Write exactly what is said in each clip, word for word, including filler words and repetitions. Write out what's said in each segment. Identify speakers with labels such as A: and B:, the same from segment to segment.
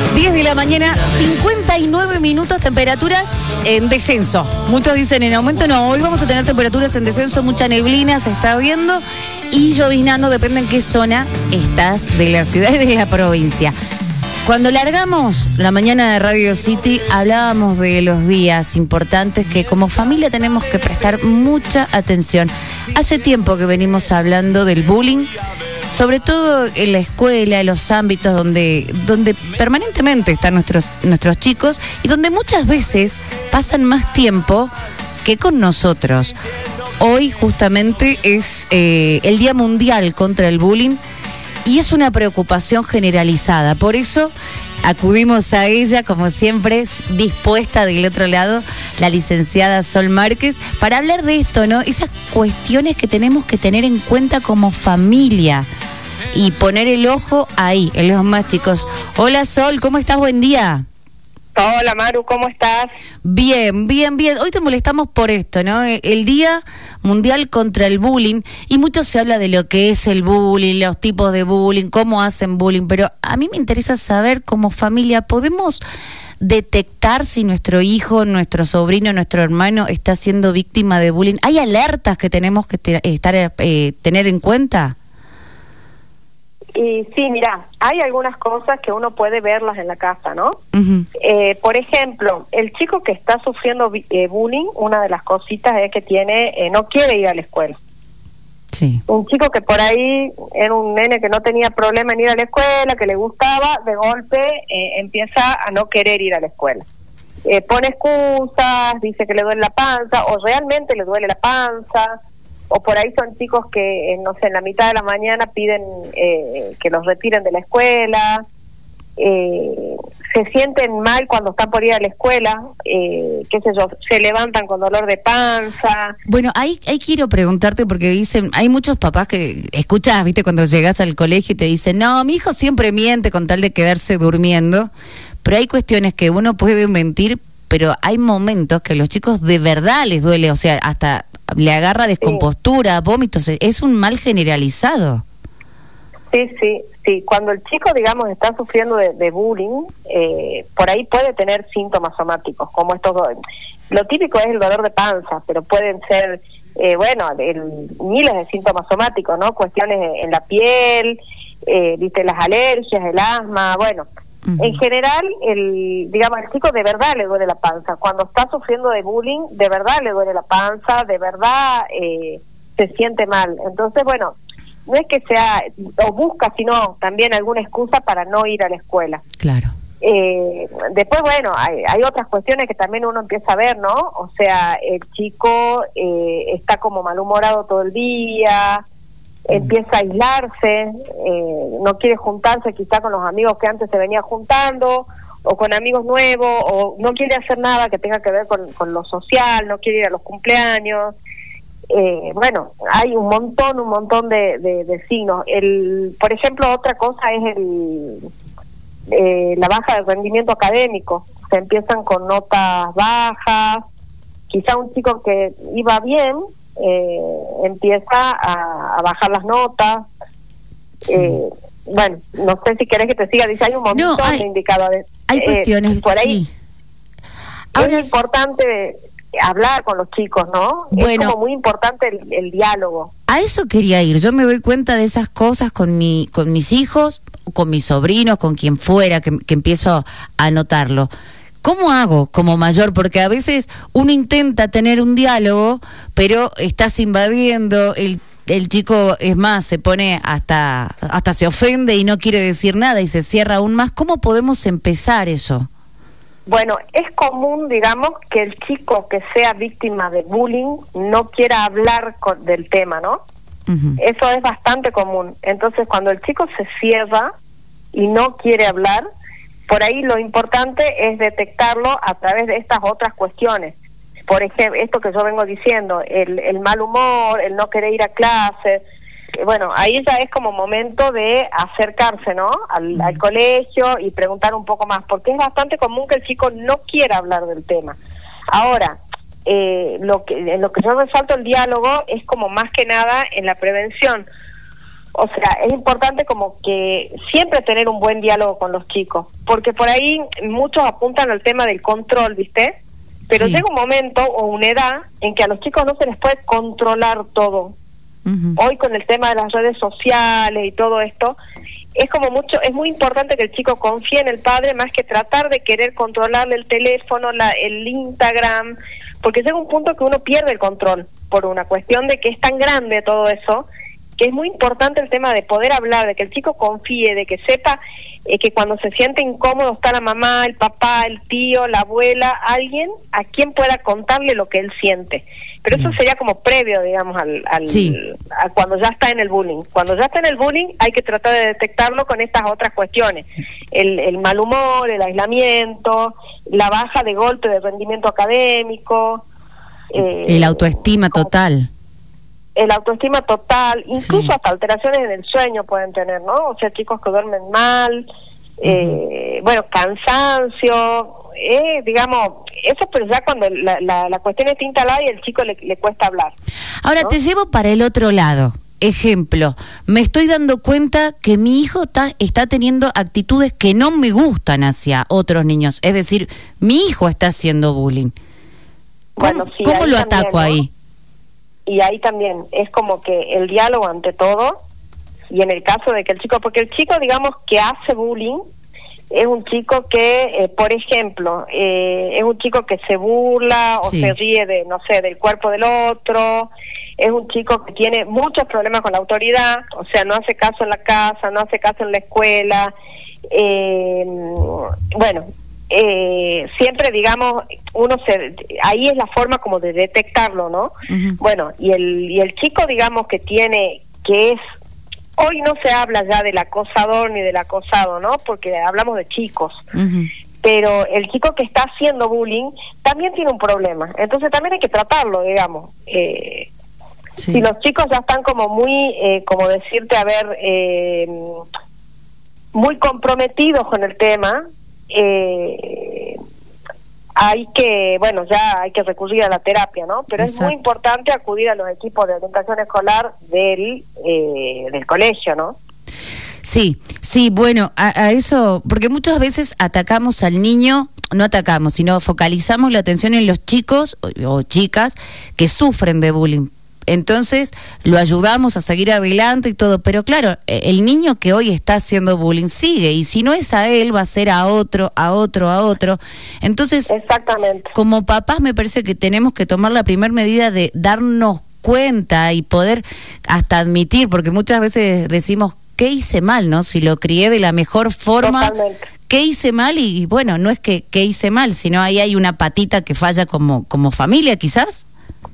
A: diez de la mañana, cincuenta y nueve minutos, temperaturas en descenso. Muchos dicen en aumento, no, hoy vamos a tener temperaturas en descenso, mucha neblina se está viendo y lloviznando, depende en qué zona estás de la ciudad y de la provincia. Cuando largamos la mañana de Radio City, hablábamos de los días importantes que como familia tenemos que prestar mucha atención. Hace tiempo que venimos hablando del bullying, sobre todo en la escuela, en los ámbitos donde, donde permanentemente están nuestros, nuestros chicos y donde muchas veces pasan más tiempo que con nosotros. Hoy justamente es eh, el Día Mundial contra el Bullying y es una preocupación generalizada. Por eso acudimos a ella, como siempre, dispuesta del otro lado, la licenciada Sol Márquez, para hablar de esto, ¿no? Esas cuestiones que tenemos que tener en cuenta como familia y poner el ojo ahí, en los más chicos. Hola Sol, ¿cómo estás? Buen día.
B: Hola Maru, ¿cómo estás?
A: Bien, bien, bien. Hoy te molestamos por esto, ¿no? El Día Mundial contra el Bullying, y mucho se habla de lo que es el bullying, los tipos de bullying, cómo hacen bullying, pero a mí me interesa saber, como familia, ¿podemos detectar si nuestro hijo, nuestro sobrino, nuestro hermano está siendo víctima de bullying? ¿Hay alertas que tenemos que te, estar eh, tener en cuenta?
B: Y sí, mira, hay algunas cosas que uno puede verlas en la casa, ¿no?
A: Uh-huh.
B: Eh, por ejemplo, el chico que está sufriendo eh, bullying, una de las cositas es que tiene, eh, no quiere ir a la escuela.
A: Sí.
B: Un chico que por ahí era un nene que no tenía problema en ir a la escuela, que le gustaba, de golpe eh, empieza a no querer ir a la escuela. Eh, pone excusas, dice que le duele la panza, o realmente le duele la panza. O por ahí son chicos que, no sé, en la mitad de la mañana piden eh, que los retiren de la escuela, eh, se sienten mal cuando están por ir a la escuela, eh, qué sé yo, se levantan con dolor de panza.
A: Bueno, ahí, ahí quiero preguntarte, porque dicen, hay muchos papás que escuchás, viste, cuando llegas al colegio y te dicen, no, mi hijo siempre miente con tal de quedarse durmiendo, pero hay cuestiones que uno puede mentir, pero hay momentos que a los chicos de verdad les duele, o sea, hasta le agarra descompostura, sí. Vómitos, es un mal generalizado.
B: Sí, sí, sí. Cuando el chico, digamos, está sufriendo de, de bullying, eh, por ahí puede tener síntomas somáticos, como estos. Lo típico es el dolor de panza, pero pueden ser, eh, bueno, el, miles de síntomas somáticos, ¿no? Cuestiones en la piel, eh, viste, las alergias, el asma, bueno. Uh-huh. En general, el digamos, al chico de verdad le duele la panza. Cuando está sufriendo de bullying, de verdad le duele la panza, de verdad eh, se siente mal. Entonces, bueno, no es que sea, o busca, sino también alguna excusa para no ir a la escuela.
A: Claro.
B: Eh, después, bueno, hay, hay otras cuestiones que también uno empieza a ver, ¿no? O sea, el chico eh, está como malhumorado todo el día, empieza a aislarse, eh, no quiere juntarse quizá con los amigos que antes se venía juntando, o con amigos nuevos, o no quiere hacer nada que tenga que ver con, con lo social, no quiere ir a los cumpleaños. Eh, bueno, hay un montón, un montón de, de, de signos. El, por ejemplo, otra cosa es el eh, la baja de rendimiento académico. Se empiezan con notas bajas, quizá un chico que iba bien, Eh, empieza a, a bajar las notas. Sí. Eh, bueno, no sé si querés que te siga, dice, hay un montón no, hay, de indicadores.
A: Hay eh, cuestiones, por ahí. Sí.
B: Ahora es importante hablar con los chicos, ¿no? Bueno, es como muy importante el, el diálogo.
A: A eso quería ir. Yo me doy cuenta de esas cosas con mi, con mis hijos, con mis sobrinos, con quien fuera, que, que empiezo a notarlo. ¿Cómo hago como mayor? Porque a veces uno intenta tener un diálogo, pero estás invadiendo, el, el chico, es más, se pone hasta, hasta se ofende y no quiere decir nada y se cierra aún más. ¿Cómo podemos empezar eso?
B: Bueno, es común, digamos, que el chico que sea víctima de bullying no quiera hablar con, del tema, ¿no? Uh-huh. Eso es bastante común. Entonces, cuando el chico se cierra y no quiere hablar, por ahí lo importante es detectarlo a través de estas otras cuestiones. Por ejemplo, esto que yo vengo diciendo, el, el mal humor, el no querer ir a clase. Eh, bueno, ahí ya es como momento de acercarse, ¿no? Al, al colegio y preguntar un poco más, porque es bastante común que el chico no quiera hablar del tema. Ahora, eh, lo que en lo que yo resalto el diálogo es como más que nada en la prevención. O sea, es importante como que siempre tener un buen diálogo con los chicos, porque por ahí muchos apuntan al tema del control, ¿viste? Pero sí. Llega un momento o una edad en que a los chicos no se les puede controlar todo. Uh-huh. Hoy con el tema de las redes sociales y todo esto, es como mucho, es muy importante que el chico confíe en el padre más que tratar de querer controlarle el teléfono, la, el Instagram, porque llega un punto que uno pierde el control por una cuestión de que es tan grande todo eso, que es muy importante el tema de poder hablar, de que el chico confíe, de que sepa eh, que cuando se siente incómodo está la mamá, el papá, el tío, la abuela, alguien a quien pueda contarle lo que él siente. Pero eso sería como previo, digamos, al, al
A: sí.
B: a cuando ya está en el bullying. Cuando ya está en el bullying hay que tratar de detectarlo con estas otras cuestiones. El, el mal humor, el aislamiento, la baja de golpe de rendimiento académico.
A: Eh, el autoestima total.
B: El autoestima total, incluso
A: sí.
B: hasta alteraciones en el sueño pueden tener, ¿no? O sea, chicos que duermen mal, uh-huh. eh, bueno, cansancio, eh, digamos, eso pero ya cuando la, la, la cuestión está instalada y el chico le, le cuesta hablar.
A: Ahora, ¿no? Te llevo para el otro lado. Ejemplo, me estoy dando cuenta que mi hijo ta, está teniendo actitudes que no me gustan hacia otros niños. Es decir, mi hijo está haciendo bullying. ¿Cómo,
B: bueno, sí,
A: ¿cómo lo
B: también,
A: ataco,
B: ¿no?
A: ahí?
B: Y ahí también es como que el diálogo ante todo, y en el caso de que el chico, porque el chico, digamos, que hace bullying, es un chico que, eh, por ejemplo, eh, es un chico que se burla o
A: sí.
B: se ríe de, no sé, del cuerpo del otro, es un chico que tiene muchos problemas con la autoridad, o sea, no hace caso en la casa, no hace caso en la escuela, eh, bueno... Eh, siempre, digamos, uno se ahí es la forma como de detectarlo, ¿no? Uh-huh. Bueno, y el y el chico, digamos, que tiene, que es, hoy no se habla ya del acosador ni del acosado, ¿no? Porque hablamos de chicos. Uh-huh. Pero el chico que está haciendo bullying también tiene un problema, entonces también hay que tratarlo, digamos. Eh, sí. Si los chicos ya están como muy, eh, como decirte, a ver, eh, muy comprometidos con el tema, Eh, hay que, bueno, ya hay que recurrir a la terapia, ¿no? Pero Exacto. Es muy importante acudir a los equipos de orientación escolar del eh, del colegio, ¿no?
A: Sí, sí, bueno, a, a eso, porque muchas veces atacamos al niño, no atacamos, sino focalizamos la atención en los chicos o, o chicas que sufren de bullying. Entonces lo ayudamos a seguir adelante y todo, pero claro, el niño que hoy está haciendo bullying sigue, y si no es a él va a ser a otro, a otro, a otro. Entonces,
B: exactamente,
A: como papás me parece que tenemos que tomar la primera medida de darnos cuenta y poder hasta admitir, porque muchas veces decimos, ¿qué hice mal, no? Si lo crié de la mejor forma, totalmente. ¿Qué hice mal? Y, y bueno, no es que qué hice mal, sino ahí hay una patita que falla como, como familia, quizás.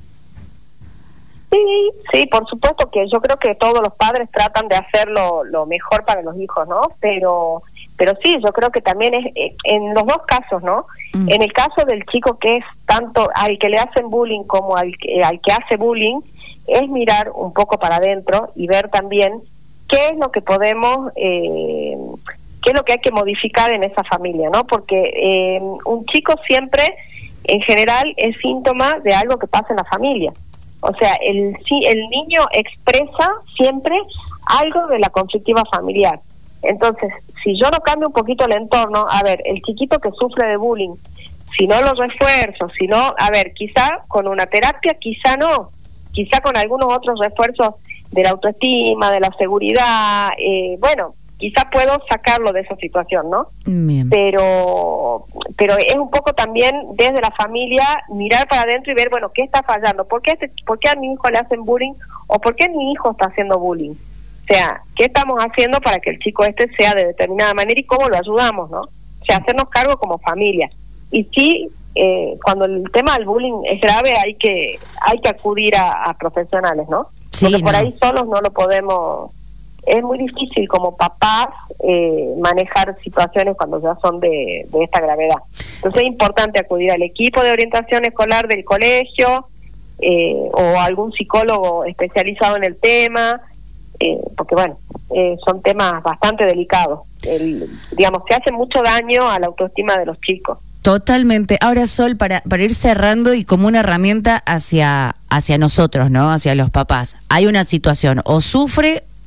B: Sí, sí, por supuesto que yo creo que todos los padres tratan de hacer lo, lo mejor para los hijos, ¿no? Pero pero sí, yo creo que también es en los dos casos, ¿no? Mm. En el caso del chico que es tanto al que le hacen bullying como al que, al que hace bullying, es mirar un poco para adentro y ver también qué es lo que podemos, eh, qué es lo que hay que modificar en esa familia, ¿no? Porque eh, un chico siempre, en general, es síntoma de algo que pasa en la familia. O sea, el el niño expresa siempre algo de la conflictiva familiar. Entonces, si yo no cambio un poquito el entorno, a ver, el chiquito que sufre de bullying, si no lo refuerzo, si no, a ver, quizá con una terapia, quizá no, quizá con algunos otros refuerzos de la autoestima, de la seguridad, eh, bueno, quizá puedo sacarlo de esa situación, ¿no? Bien. Pero pero es un poco también desde la familia mirar para adentro y ver, bueno, ¿qué está fallando? ¿Por qué, este, ¿Por qué a mi hijo le hacen bullying? ¿O por qué mi hijo está haciendo bullying? O sea, ¿qué estamos haciendo para que el chico este sea de determinada manera y cómo lo ayudamos, ¿no? O sea, hacernos cargo como familia. Y sí, eh, cuando el tema del bullying es grave, hay que hay que acudir a, a profesionales, ¿no? Sí, porque por no. ahí solos no lo podemos... Es muy difícil como papás eh, manejar situaciones cuando ya son de, de esta gravedad. Entonces es importante acudir al equipo de orientación escolar del colegio eh, o algún psicólogo especializado en el tema, eh, porque bueno, eh, son temas bastante delicados. El, digamos, que hace mucho daño a la autoestima de los chicos.
A: Totalmente. Ahora, Sol, para, para ir cerrando y como una herramienta hacia, hacia nosotros, ¿no? Hacia los papás. Hay una situación, o sufre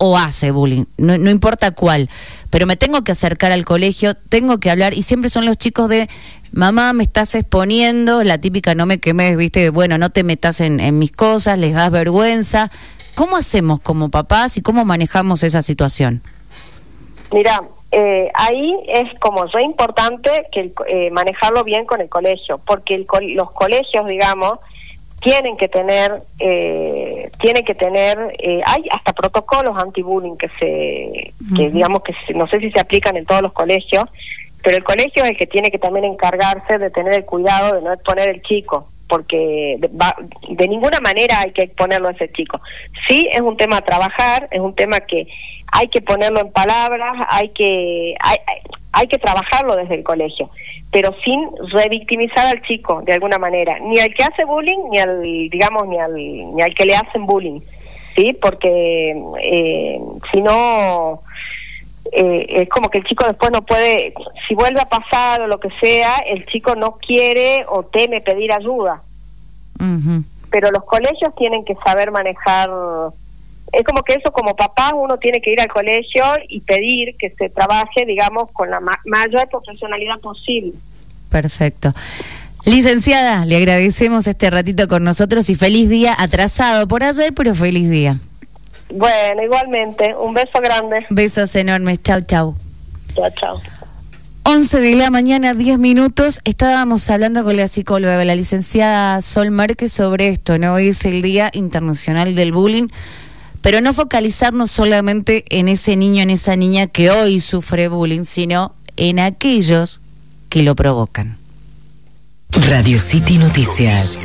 A: o hace bullying, no, no importa cuál, pero me tengo que acercar al colegio, tengo que hablar, y siempre son los chicos de, mamá, me estás exponiendo, la típica no me quemes, viste, bueno, no te metas en, en mis cosas, les das vergüenza. ¿Cómo hacemos como papás y cómo manejamos esa situación?
B: Mira, eh, ahí es como re importante que el, eh, manejarlo bien con el colegio, porque el, los colegios, digamos, tienen que tener, eh, tienen que tener, eh, hay hasta protocolos anti-bullying que se, uh-huh. que digamos que se, no sé si se aplican en todos los colegios, pero el colegio es el que tiene que también encargarse de tener el cuidado de no exponer el chico, porque de, va, de ninguna manera hay que exponerlo a ese chico. Sí, es un tema a trabajar, es un tema que hay que ponerlo en palabras, hay que, hay, hay que trabajarlo desde el colegio, pero sin revictimizar al chico de alguna manera, ni al que hace bullying, ni al, digamos, ni al, ni al que le hacen bullying, ¿sí? Porque eh, si no, eh, es como que el chico después no puede, si vuelve a pasar o lo que sea, el chico no quiere o teme pedir ayuda. Uh-huh. Pero los colegios tienen que saber manejar. Es como que eso, como papá, uno tiene que ir al colegio y pedir que se trabaje, digamos, con la ma- mayor profesionalidad posible.
A: Perfecto. Licenciada, le agradecemos este ratito con nosotros y feliz día, atrasado por ayer, pero feliz día.
B: Bueno, igualmente, un beso grande.
A: Besos enormes, chau, chau.
B: Chau, chau.
A: once de la mañana, diez minutos, estábamos hablando con la psicóloga, la licenciada Sol Márquez, sobre esto, ¿no? Hoy es el Día Internacional del Bullying, pero no focalizarnos solamente en ese niño, en esa niña que hoy sufre bullying, sino en aquellos que lo provocan.
C: Radio City Noticias.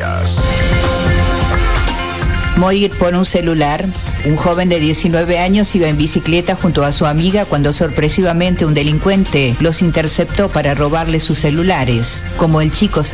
C: Morir por un celular. Un joven de diecinueve años iba en bicicleta junto a su amiga cuando sorpresivamente un delincuente los interceptó para robarle sus celulares. Como el chico se